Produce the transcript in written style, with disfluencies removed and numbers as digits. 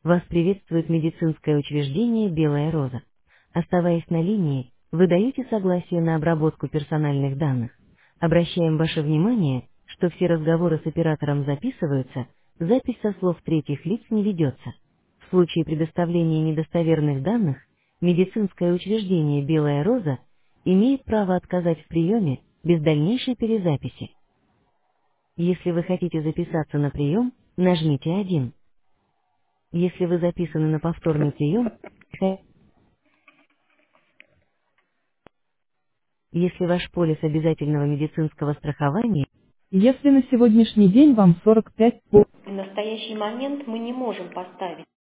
Вас приветствует медицинское учреждение «Белая роза». Оставаясь на линии, вы даете согласие на обработку персональных данных. Обращаем ваше внимание, что все разговоры с оператором записываются, запись со слов третьих лиц не ведется. В случае предоставления недостоверных данных, медицинское учреждение «Белая роза» имеет право отказать в приеме без дальнейшей перезаписи. Если вы хотите записаться на прием, нажмите 1. Если вы записаны на повторный прием, если ваш полис обязательного медицинского страхования, Если на сегодняшний день вам 45 по... в настоящий момент мы не можем поставить